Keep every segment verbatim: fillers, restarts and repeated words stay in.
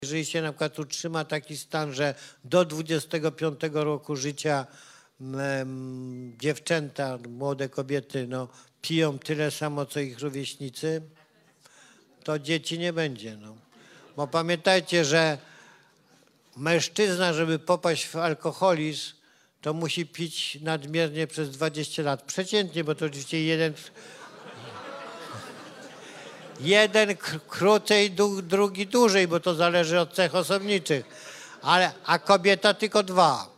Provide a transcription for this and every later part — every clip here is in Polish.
Jeżeli się na przykład utrzyma taki stan, że do dwudziestego piątego roku życia um, dziewczęta, młode kobiety no, piją tyle samo, co ich rówieśnicy, to dzieci nie będzie. No. Bo pamiętajcie, że mężczyzna, żeby popaść w alkoholizm, to musi pić nadmiernie przez dwadzieścia lat. Przeciętnie, bo to oczywiście jeden... Jeden krócej, drugi dłużej, bo to zależy od cech osobniczych, ale, a kobieta tylko dwa.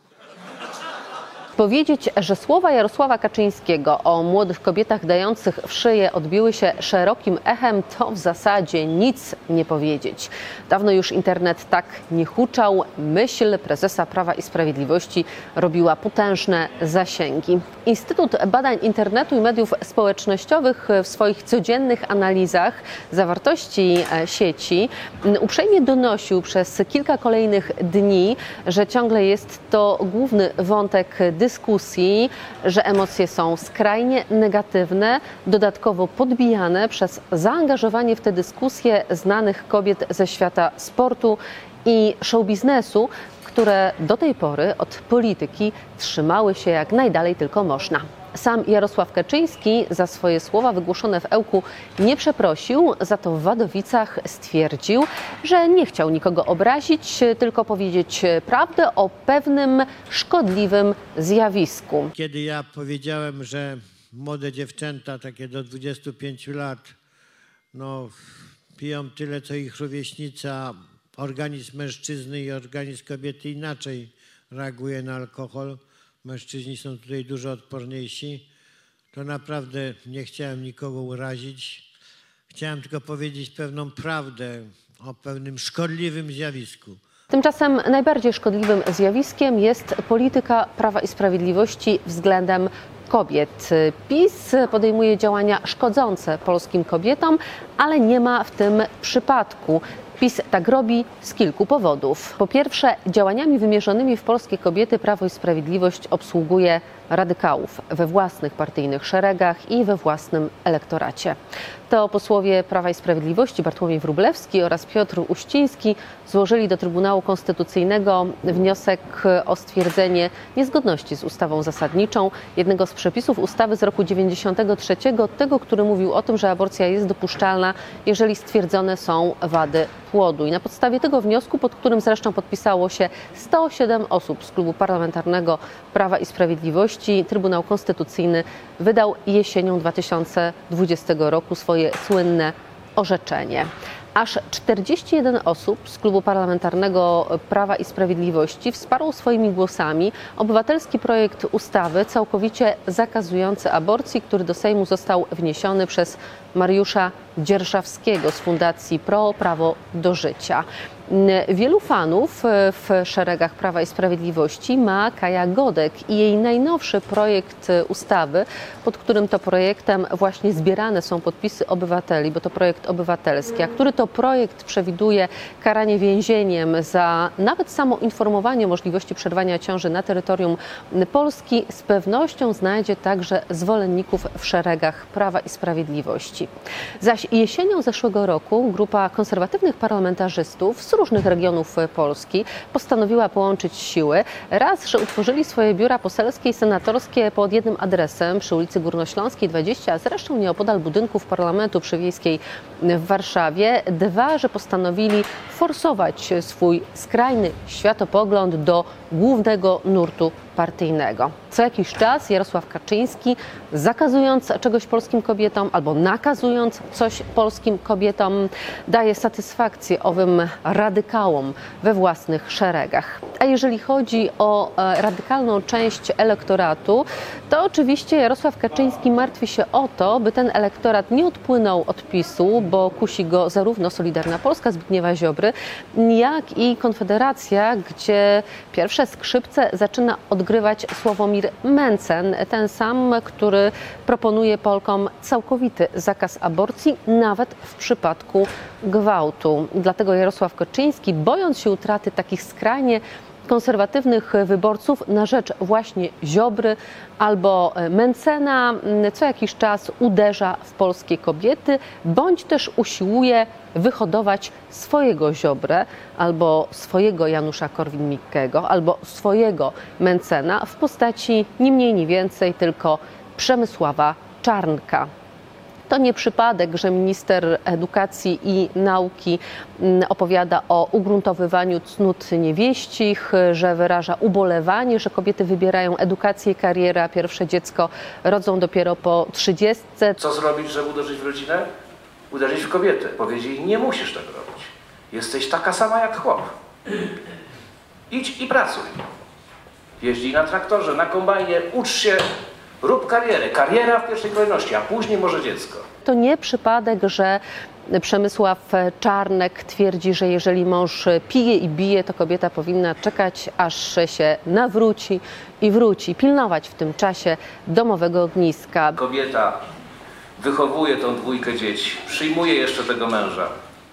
Powiedzieć, że słowa Jarosława Kaczyńskiego o młodych kobietach dających w szyję odbiły się szerokim echem, to w zasadzie nic nie powiedzieć. Dawno już internet tak nie huczał. Myśl prezesa Prawa i Sprawiedliwości robiła potężne zasięgi. Instytut Badań Internetu i Mediów Społecznościowych w swoich codziennych analizach zawartości sieci uprzejmie donosił przez kilka kolejnych dni, że ciągle jest to główny wątek dyskusji. dyskusji, że emocje są skrajnie negatywne, dodatkowo podbijane przez zaangażowanie w tę dyskusję znanych kobiet ze świata sportu i show biznesu, które do tej pory od polityki trzymały się jak najdalej tylko można. Sam Jarosław Kaczyński za swoje słowa wygłoszone w Ełku nie przeprosił, za to w Wadowicach stwierdził, że nie chciał nikogo obrazić, tylko powiedzieć prawdę o pewnym szkodliwym zjawisku. Kiedy ja powiedziałem, że młode dziewczęta, takie do dwudziestu pięciu lat, no, piją tyle, co ich rówieśnica, organizm mężczyzny i organizm kobiety inaczej reaguje na alkohol, mężczyźni są tutaj dużo odporniejsi, to naprawdę nie chciałem nikogo urazić. Chciałem tylko powiedzieć pewną prawdę o pewnym szkodliwym zjawisku. Tymczasem najbardziej szkodliwym zjawiskiem jest polityka Prawa i Sprawiedliwości względem kobiet. PiS podejmuje działania szkodzące polskim kobietom, ale nie ma w tym przypadku. PiS tak robi z kilku powodów. Po pierwsze, działaniami wymierzonymi w polskie kobiety Prawo i Sprawiedliwość obsługuje radykałów we własnych partyjnych szeregach i we własnym elektoracie. To posłowie Prawa i Sprawiedliwości Bartłomiej Wróblewski oraz Piotr Uściński złożyli do Trybunału Konstytucyjnego wniosek o stwierdzenie niezgodności z ustawą zasadniczą, jednego z przepisów ustawy z roku dziewięćdziesiątego trzeciego, tego, który mówił o tym, że aborcja jest dopuszczalna, jeżeli stwierdzone są wady płodu. I na podstawie tego wniosku, pod którym zresztą podpisało się sto siedem osób z Klubu Parlamentarnego Prawa i Sprawiedliwości, Trybunał Konstytucyjny wydał jesienią dwa tysiące dwudziestego roku swoje słynne orzeczenie. Aż czterdzieści jeden osób z Klubu Parlamentarnego Prawa i Sprawiedliwości wsparło swoimi głosami obywatelski projekt ustawy całkowicie zakazujący aborcji, który do Sejmu został wniesiony przez Mariusza Dzierżawskiego z Fundacji Pro Prawo do Życia. Wielu fanów w szeregach Prawa i Sprawiedliwości ma Kaja Godek i jej najnowszy projekt ustawy, pod którym to projektem właśnie zbierane są podpisy obywateli, bo to projekt obywatelski, a który to projekt przewiduje karanie więzieniem za nawet samo informowanie o możliwości przerwania ciąży na terytorium Polski, z pewnością znajdzie także zwolenników w szeregach Prawa i Sprawiedliwości. Zaś jesienią zeszłego roku grupa konserwatywnych parlamentarzystów z różnych regionów Polski postanowiła połączyć siły. Raz, że utworzyli swoje biura poselskie i senatorskie pod jednym adresem przy ulicy Górnośląskiej dwadzieścia, a zresztą nieopodal budynków Parlamentu przy Wiejskiej w Warszawie. Dwa, że postanowili forsować swój skrajny światopogląd do głównego nurtu partyjnego. Co jakiś czas Jarosław Kaczyński, zakazując czegoś polskim kobietom albo nakazując coś polskim kobietom, daje satysfakcję owym radykałom we własnych szeregach. A jeżeli chodzi o radykalną część elektoratu, to oczywiście Jarosław Kaczyński martwi się o to, by ten elektorat nie odpłynął od PiSu, bo kusi go zarówno Solidarna Polska Zbigniewa Ziobry, jak i Konfederacja, gdzie pierwsze skrzypce zaczyna odgrywać Sławomir Mencen, ten sam, który proponuje Polkom całkowity zakaz aborcji, nawet w przypadku gwałtu. Dlatego Jarosław Kaczyński, bojąc się utraty takich skrajnie konserwatywnych wyborców na rzecz właśnie Ziobry albo Mencena co jakiś czas uderza w polskie kobiety, bądź też usiłuje wyhodować swojego Ziobrę albo swojego Janusza Korwin-Mikkego, albo swojego Mencena w postaci ni mniej, ni więcej, tylko Przemysława Czarnka. To nie przypadek, że minister edukacji i nauki opowiada o ugruntowywaniu cnót niewieścich, że wyraża ubolewanie, że kobiety wybierają edukację i karierę, a pierwsze dziecko rodzą dopiero po trzydziestce. Co zrobić, żeby uderzyć w rodzinę? Uderzyć w kobietę. Powiedzieć, nie musisz tego robić. Jesteś taka sama jak chłop. Idź i pracuj. Jeźdź na traktorze, na kombajnie, ucz się. Rób karierę. Kariera w pierwszej kolejności, a później może dziecko. To nie przypadek, że Przemysław Czarnek twierdzi, że jeżeli mąż pije i bije, to kobieta powinna czekać, aż się nawróci i wróci. Pilnować w tym czasie domowego ogniska. Kobieta wychowuje tą dwójkę dzieci, przyjmuje jeszcze tego męża.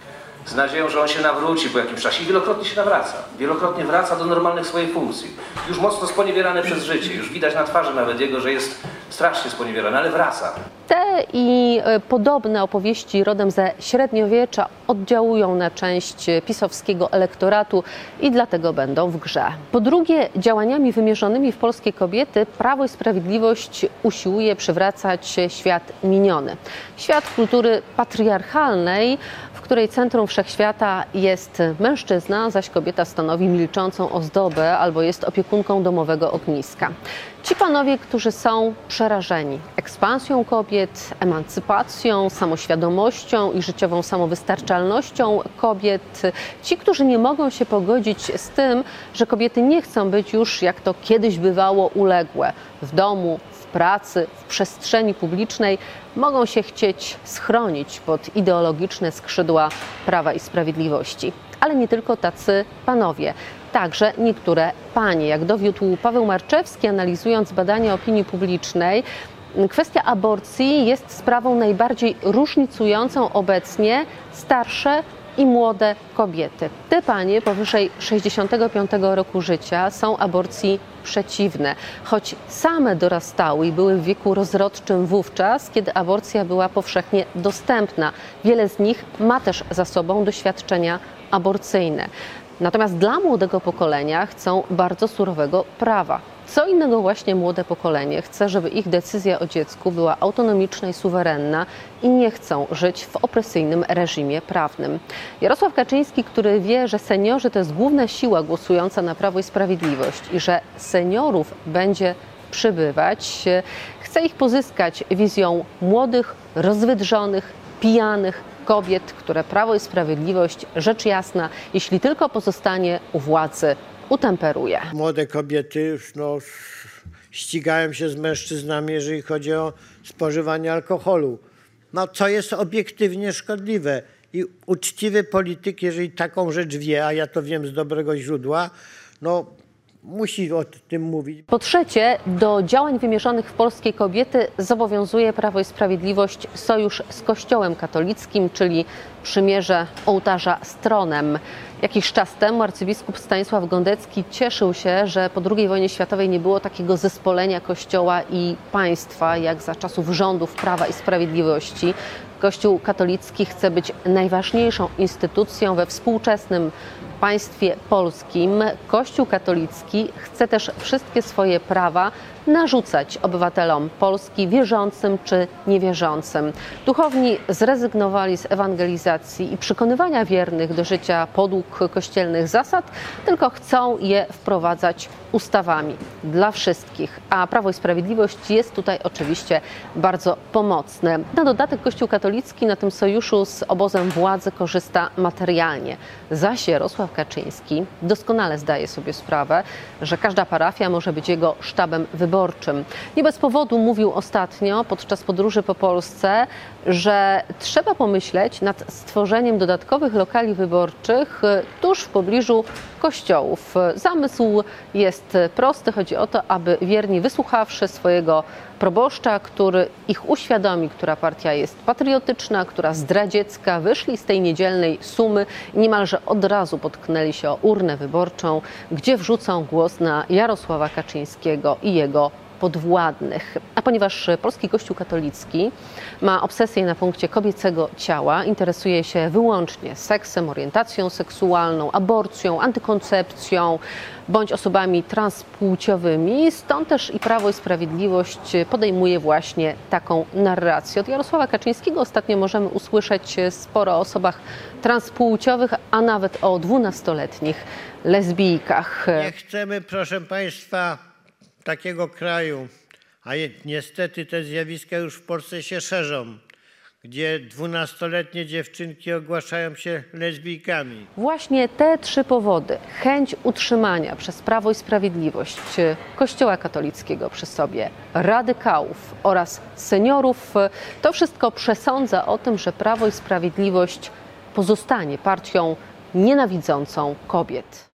Z nadzieją, że on się nawróci po jakimś czasie i wielokrotnie się nawraca. Wielokrotnie wraca do normalnych swojej funkcji. Już mocno sponiewierany przez życie. Już widać na twarzy nawet jego, że jest strasznie sponiewierany, ale wraca. Te i podobne opowieści rodem ze średniowiecza oddziałują na część pisowskiego elektoratu i dlatego będą w grze. Po drugie, działaniami wymierzonymi w polskie kobiety Prawo i Sprawiedliwość usiłuje przywracać świat miniony. Świat kultury patriarchalnej, w której centrum wszechświata jest mężczyzna, zaś kobieta stanowi milczącą ozdobę albo jest opiekunką domowego ogniska. Ci panowie, którzy są przerażeni ekspansją kobiet, emancypacją, samoświadomością i życiową samowystarczalnością kobiet, ci, którzy nie mogą się pogodzić z tym, że kobiety nie chcą być już, jak to kiedyś bywało, uległe w domu, w pracy, w przestrzeni publicznej, mogą się chcieć schronić pod ideologiczne skrzydła Prawa i Sprawiedliwości. Ale nie tylko tacy panowie. Także niektóre panie. Jak dowiódł Paweł Marczewski, analizując badania opinii publicznej, kwestia aborcji jest sprawą najbardziej różnicującą obecnie starsze i młode kobiety. Te panie powyżej sześćdziesiątego piątego roku życia są aborcji przeciwne, choć same dorastały i były w wieku rozrodczym wówczas, kiedy aborcja była powszechnie dostępna. Wiele z nich ma też za sobą doświadczenia aborcyjne. Natomiast dla młodego pokolenia chcą bardzo surowego prawa. Co innego właśnie młode pokolenie chce, żeby ich decyzja o dziecku była autonomiczna i suwerenna i nie chcą żyć w opresyjnym reżimie prawnym. Jarosław Kaczyński, który wie, że seniorzy to jest główna siła głosująca na Prawo i Sprawiedliwość i że seniorów będzie przybywać, chce ich pozyskać wizją młodych, rozwydrzonych, pijanych kobiet, które Prawo i Sprawiedliwość, rzecz jasna, jeśli tylko pozostanie u władzy, utemperuje. Młode kobiety no, ścigają się z mężczyznami, jeżeli chodzi o spożywanie alkoholu. No, co jest obiektywnie szkodliwe. I uczciwy polityk, jeżeli taką rzecz wie, a ja to wiem z dobrego źródła, no musi o tym mówić. Po trzecie, do działań wymierzonych w polskie kobiety zobowiązuje Prawo i Sprawiedliwość sojusz z Kościołem katolickim, czyli przymierze ołtarza z tronem. Jakiś czas temu arcybiskup Stanisław Gądecki cieszył się, że po drugiej wojnie światowej nie było takiego zespolenia Kościoła i państwa, jak za czasów rządów Prawa i Sprawiedliwości. Kościół katolicki chce być najważniejszą instytucją we współczesnym państwie polskim. Kościół katolicki chce też wszystkie swoje prawa narzucać obywatelom Polski, wierzącym czy niewierzącym. Duchowni zrezygnowali z ewangelizacji i przekonywania wiernych do życia podług kościelnych zasad, tylko chcą je wprowadzać ustawami dla wszystkich. A Prawo i Sprawiedliwość jest tutaj oczywiście bardzo pomocne. Na dodatek Kościół katolicki na tym sojuszu z obozem władzy korzysta materialnie. Zaś Jarosław Kaczyński doskonale zdaje sobie sprawę, że każda parafia może być jego sztabem wyborczym. Nie bez powodu mówił ostatnio podczas podróży po Polsce, że trzeba pomyśleć nad stworzeniem dodatkowych lokali wyborczych tuż w pobliżu kościołów. Zamysł jest prosty. Chodzi o to, aby wierni, wysłuchawszy swojego proboszcza, który ich uświadomi, która partia jest patriotyczna, która zdradziecka, wyszli z tej niedzielnej sumy i niemalże od razu potknęli się o urnę wyborczą, gdzie wrzucą głos na Jarosława Kaczyńskiego i jego podwładnych. A ponieważ polski Kościół katolicki ma obsesję na punkcie kobiecego ciała, interesuje się wyłącznie seksem, orientacją seksualną, aborcją, antykoncepcją bądź osobami transpłciowymi, stąd też i Prawo i Sprawiedliwość podejmuje właśnie taką narrację. Od Jarosława Kaczyńskiego ostatnio możemy usłyszeć sporo o osobach transpłciowych, a nawet o dwunastoletnich lesbijkach. Nie chcemy, proszę Państwa, takiego kraju, a je, niestety te zjawiska już w Polsce się szerzą, gdzie dwunastoletnie dziewczynki ogłaszają się lesbijkami. Właśnie te trzy powody, chęć utrzymania przez Prawo i Sprawiedliwość Kościoła katolickiego przy sobie, radykałów oraz seniorów, to wszystko przesądza o tym, że Prawo i Sprawiedliwość pozostanie partią nienawidzącą kobiet.